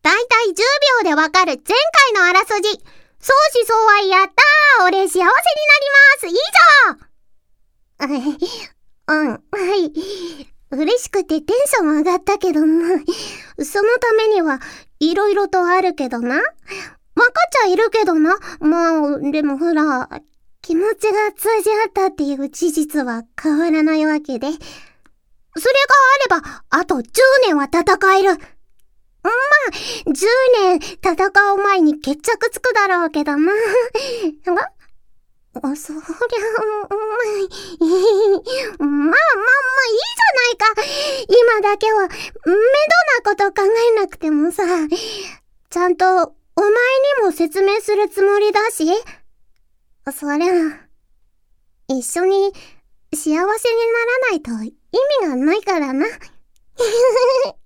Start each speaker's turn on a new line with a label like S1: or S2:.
S1: だいたい10秒でわかる前回のあらすじ。相思相愛やったー。俺幸せになります。以上。はい。嬉しくてテンション上がったけどな。そのためにはいろいろとあるけどな。わかっちゃいるけどな。でもほら、気持ちが通じ合ったっていう事実は変わらないわけで。それがあれば、あと10年は戦える。10年戦う前に決着つくだろうけどな。そりゃ、いいじゃないか。今だけは、めどなこと考えなくてもさ、ちゃんと、お前にも説明するつもりだし。そりゃ、一緒に幸せにならないと意味がないからな。